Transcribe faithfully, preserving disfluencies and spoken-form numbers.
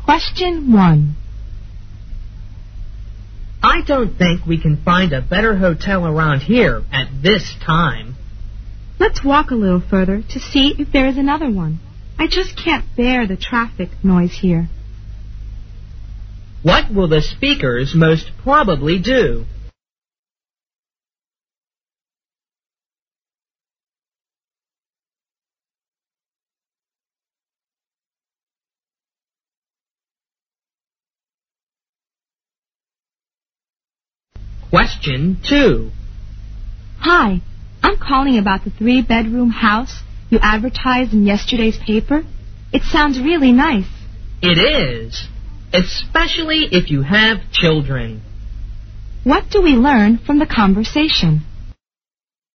Question one. I don't think we can find a better hotel around here at this time. Let's walk a little further to see if there is another one. I just can't bear the traffic noise here. What will the speakers most probably do? Question two. Hi, I'm calling about the three-bedroom house you advertised in yesterday's paper. It sounds really nice. It is, especially if you have children. What do we learn from the conversation?